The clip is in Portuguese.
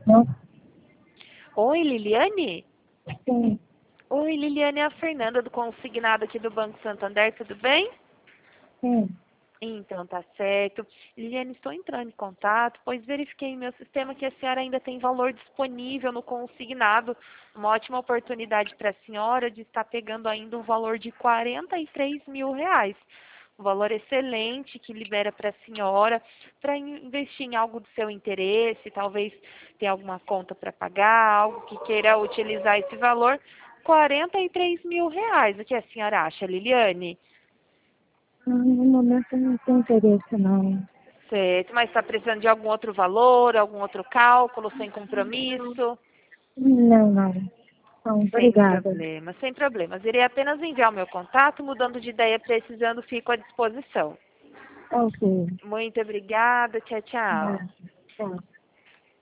Não? Oi, Liliane? Sim, Oi, Liliane, é a Fernanda do Consignado aqui do Banco Santander, tudo bem? sim. Então, tá certo. Liliane, estou entrando em contato, pois verifiquei em meu sistema que a senhora ainda tem valor disponível no consignado. Uma ótima oportunidade para a senhora de estar pegando ainda um valor de R$ 43.000. Um valor excelente que libera para a senhora para investir em algo do seu interesse, talvez ter alguma conta para pagar, algo que queira utilizar esse valor. R$ 43.000. O que a senhora acha, Liliane? No momento não tem interesse, não. Certo, mas está precisando de algum outro valor, algum outro cálculo, sem compromisso? Não, não. Não, Sem obrigada. problemas, sem problemas. Irei apenas enviar o meu contato, mudando de ideia, precisando, fico à disposição. Ok. Muito obrigada, tchau, tchau. Tchau.